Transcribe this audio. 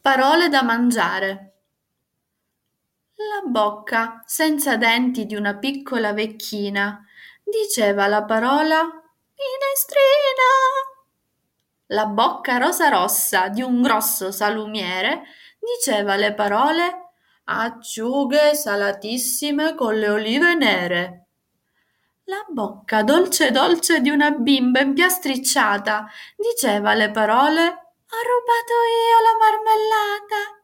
Parole da mangiare. La bocca senza denti di una piccola vecchina diceva la parola minestrina. La bocca rosa rossa di un grosso salumiere diceva le parole acciughe salatissime con le olive nere. La bocca dolce dolce di una bimba impiastricciata diceva le parole ho rubato io la marmellata.